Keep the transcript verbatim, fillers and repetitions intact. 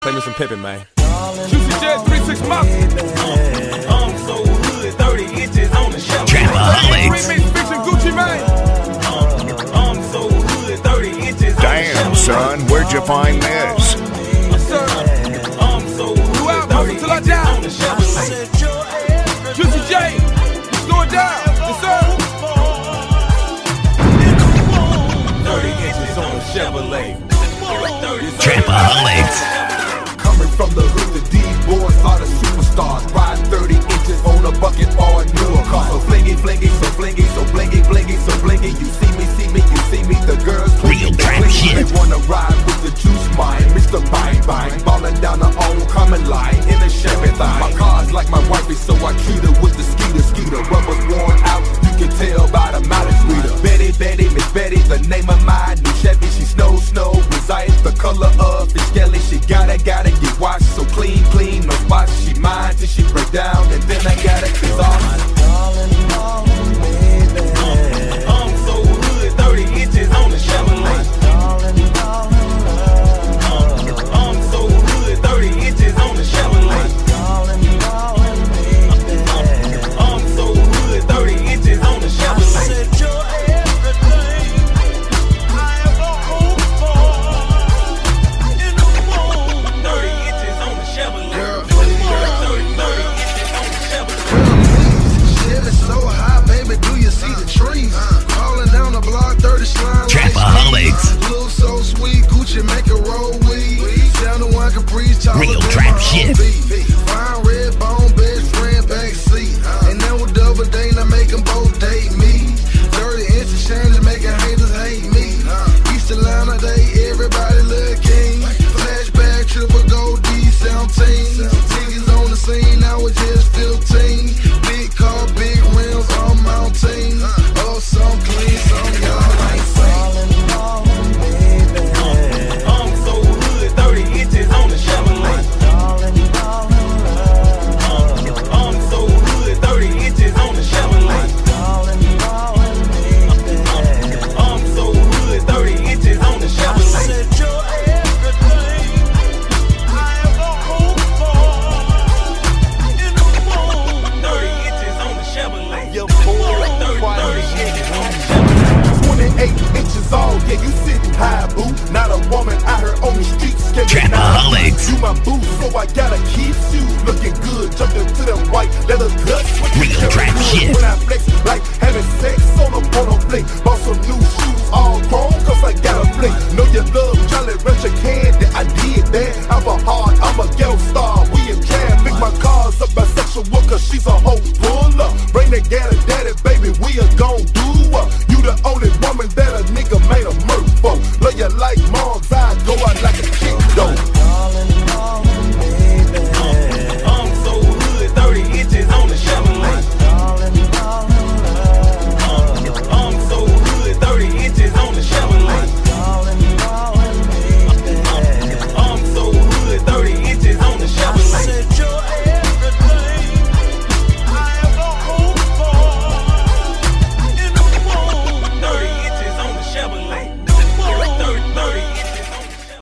Play me some Pippin, man. Juicy Jet, three six Mop. I'm so hood, thirty inches on the shelf. Trapaholics. Remix, Fiction, Gucci, man. I'm so hood, thirty inches on Damn, the shelf. son, where'd you find this? Yes, sir. I'm so You out, hood, muscle thirty till I inches die. on the shelf. Juicy J, it's going down. Yes, sir. thirty inches on the Chevrolet. Trapaholics. Coming from the hood, the D-boys are the superstars. Ride thirty inches on a bucket or a newer car. So flingy, flingy, so flingy, so blingy, blingy, so blingy. You see me, see me, you see me. The girls Real trap shit. They wanna ride with the juice mine. Mister Bang Bang, ballin' down the old common line in a Chevy thing. My car's like my wifey, so I treat her with the skeeter, skeeter. Rubber's worn out, you can tell by the mileage reader. Betty, Betty, Miss Betty, the name of my new Chevy. She snow, snow, resides the color of fish jelly. She gotta, gotta get washed, so clean, clean, no spots. She mine till she break down, and then I gotta dissolve. I'm so hood, thirty inches on the Chevrolet. I'm so hood, thirty inches on the Chevrolet. I'm so hood, thirty inches on the Chevrolet. Trapaholics. Look so sweet, Gucci make a roll weed. Sound the one Caprice, Real trap shit. Fine red bone, best friend backseat. And then with double date, I make them both date me. thirty inches change, making haters hate me. East Atlanta, they everybody looking. Flashback, triple gold D seventeen. Tickets on the scene, I was just fifteen. Big car, big rims on mountain. Oh, some clean, some y'all ain't seen. I'm so hood, thirty inches on the Chevrolet. I'm so hood, thirty inches on the Chevrolet. I'm so hood, thirty inches on the Chevrolet. thirty inches on the Chevrolet. Your boy, thirty inches on the Chevrolet. twenty-eight inches all, yeah, you sitting high, boo. Not a woman out here on the streets can Trapaholics. You my boo, so I gotta keep you looking good. Jumped into them white leather guts. Real trap shit. When I flex, like having sex on a porno flick. Bought some new shoes, all grown, cause I got a flick. Know you love Jolly Rancher candy, I did that. I'm a hard, I'm a ghetto star. We in traffic, my car's a bisexual, cause she's a hoe puller. Bring that gal daddy, baby, we are gon' do her. You the only woman that a nigga